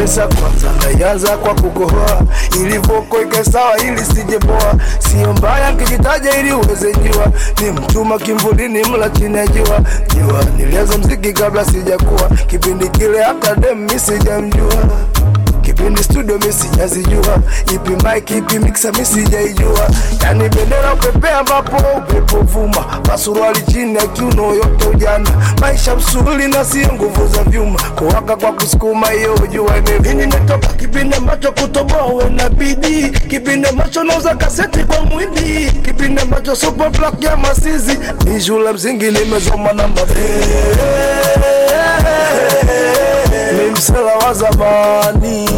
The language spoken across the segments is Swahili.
Pesa kwanza naanza kwa kukohoa, ili voko ikae sawa ili sijeboa. Sio mbaya nikijitaja ili uweze jua, ni mtuma kimvulini mla chini ya jua. Nilianza mziki kabla sijakuwa, kipindi kile hata dem mimi sijamjua. Kipindi studio mimi sijazijua, ipi mic ipi mixer mimi sijaijua. Yani bendera upepea ambapo upepo vuma, masuruali chini ya kiuno yote ujana. Maisha msuli na si nguvu za vyuma, kuwaka kwa kusukuma hiyo jua imevuma. Nimetoka kipindi ambacho kutoboa uwe na bidii, kipindi ambacho nauza kaseti kwa mwindi, kipindi ambacho super black ya masizi. Ni shule msingi nimesoma na mimi msela wa zamani,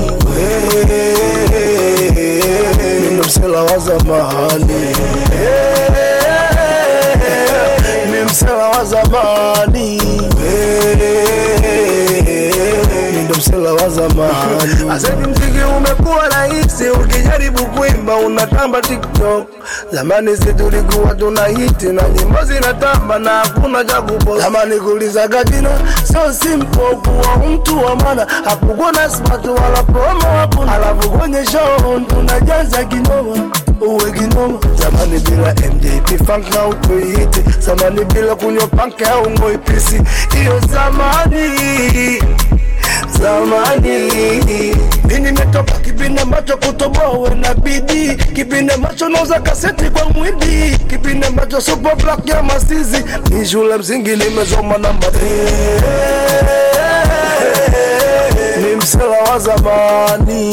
mimi msela wa zamani, mimi msela wa zamani, mimi msela wa zamani. Asante mziki umekuwa rahisi, ukijaribu kuimba unatamba TikTok. Zamani sisi tulikuwa tunahiti na nyimbo zinatamba na hakuna cha kupost. Zamani kulizaga jina so simple, kuwa mtu wa maana hakukuwa na smart wala promo hapo. Alafu kwenye show tunajaza kinoma, uwe kinoma. Zamani bila MJP funk na utuhiti, zamani bila kunywa punk au ngoi pisi. Iyo zamani mimi nimetoka kipindi ambacho kutoboa uwe na bidii, kipindi ambacho nauza kaseti kwa mwindi, kipindi ambacho super black ya masizi. Ni shule msingi nimesoma na mimi msela wa zamani,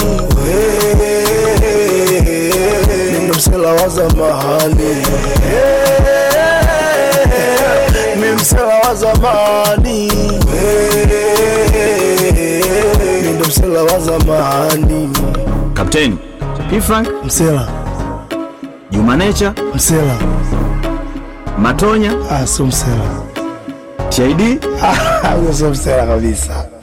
mimi msela wa zamani, mimi msela wa zamani, mimi msela wa zamani. Kapteni P-Funk msela, Juma Nature msela, Matonya so msela, TID huyo so msela kabisa.